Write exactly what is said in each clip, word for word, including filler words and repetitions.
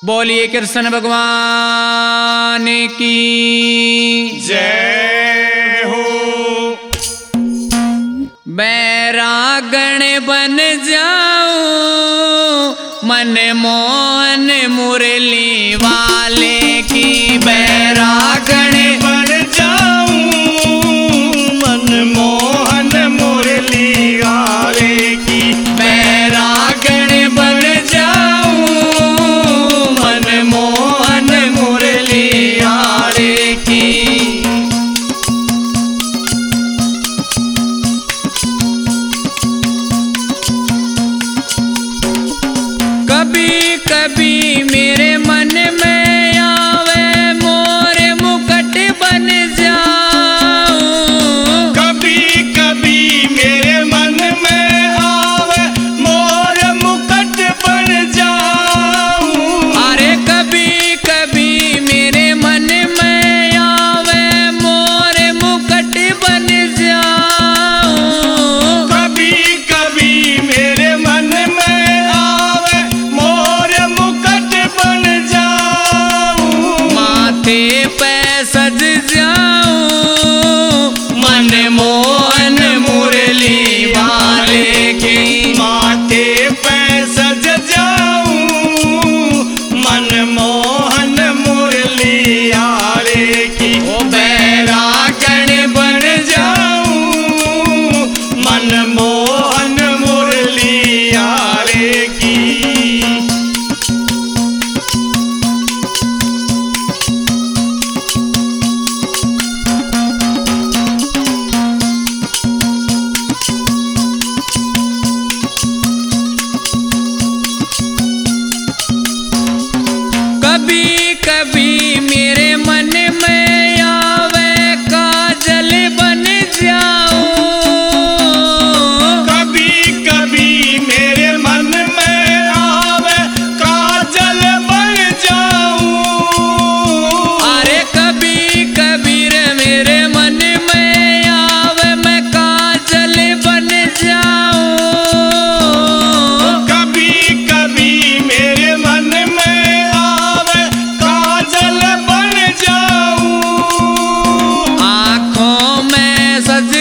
बोलिए कृष्ण भगवान की जय हो। बैरागण बन जाऊं मन मोहन मुरली वाले की। बैरागण बन जाऊं मन मोहन मुरली वाले की। बैरागण बन जाऊं मन मोहन मुरली वाले की। कभी कभी मेरे मन में आवे मोर मुकुट बन जाऊं। कभी कभी मेरे मन में आवे मोर मुकुट बन जाऊं। अरे कभी कभी मेरे मन में आवे मोर मुकुट बन जाऊं। कभी कभी मेरे मन में आवे मोर मुकुट बन जाऊं। माथे पे सज जाऊं मन मोहन मुरली वाले की। माथे पे सज जाऊं मन मोहन मुरली वाले की। ओ बैरागण बन जाऊं मन मोहन मुरली वाले की। कभी कभी मेरे मन में आवे काजल बन जाऊं। कभी कभी मेरे मन में आवे काजल बन जाऊं। अरे कभी कभी रे मेरे मन में आवे मैं काजल बन जाऊं। कभी कभी मेरे मन में आवे काजल बन जाऊं। आँखों में सज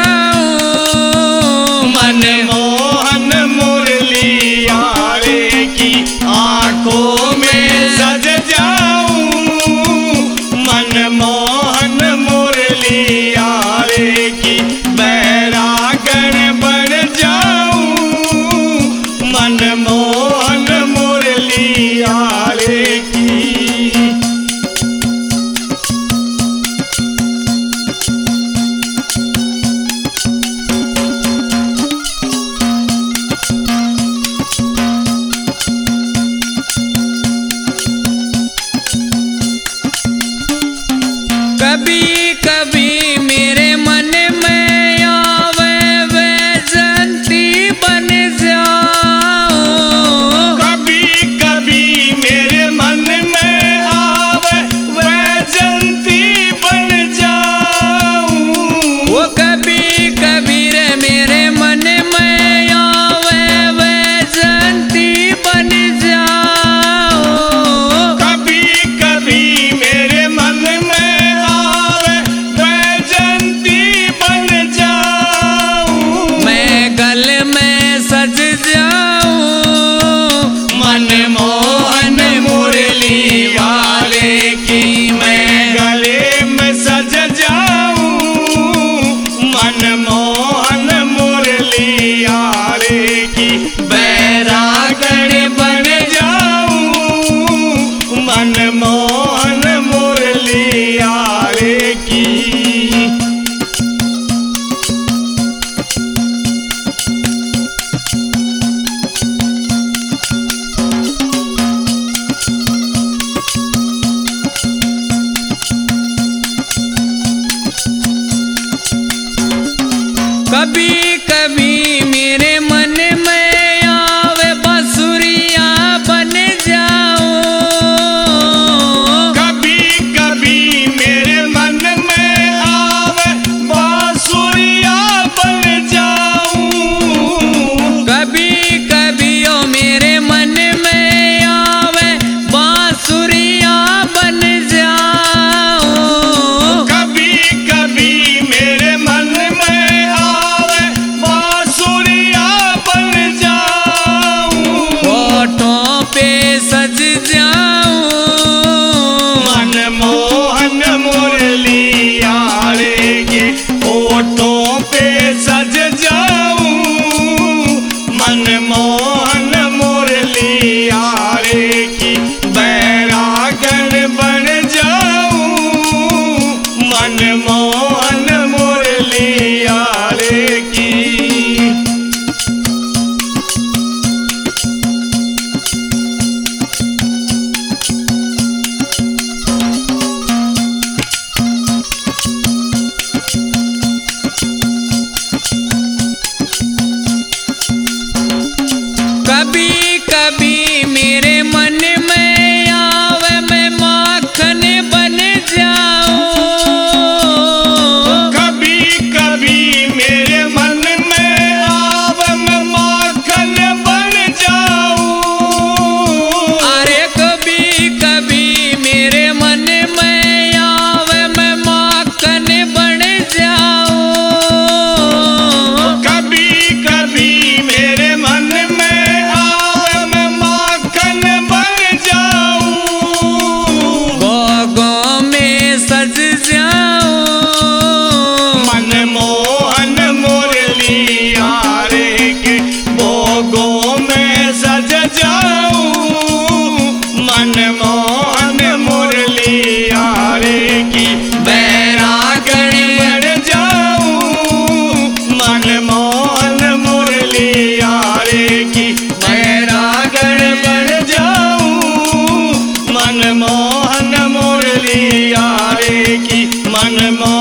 जाऊं मन मोहन मुरली वाले की। आंखों में सज जाऊं मन मोहन मुरली वाले की। बैरागण बन जाऊं मन मोहन मुरली वाले की। कभी कभी मेरे मन में आवे वैजंती बन जाऊं। कभी कभी मेरे मन में आवे वैजंती बन जाऊं। वो कभी कभी रे मेरे मन में आवे वैजंती बन जाऊं। कभी कभी मेरे मन में आवे वैजंती बन जाऊं। मैं गल में सज जाऊं मन मोहन मुरली वाले की। मैं गले में सज जाऊं मन मोहन मुरली वाले की। बैरागण बन जाऊं मन मोहन मुरली वाले की। कभी कभी मेरे मन में आवे बांसुरिया बन जाऊं। कभी कभी मेरे मन में आवे बांसुरिया बन जाऊं। कभी कभी ओ मेरे मन में आवे पे सज जाऊं मनमोहन मुरलिया रे के होठों पे सज जाऊं मनमोहन मुरलिया रे की बैरागण बन जाऊं मनमोहन मुरलिया रे की कभी कभी मेरे मन में आवे मैं माखन बन जाऊं कभी कभी मेरे मन में आवे मैं माखन बन जाऊं अरे कभी कभी मेरे मन में आवे मैं माखन बन जाऊं कभी कभी मेरे मन में आवे मैं माखन बन जाऊं भोगों में सज जाऊं मनमोहन मुरलिया रे के भोगों में सज जाऊं मनमोहन मुरलिया रे की बैरागण बन जाऊं मनमोहन मुरलिया रे की बैरागण बन जाऊं मनमोहन मुरलिया रे की मनमोहन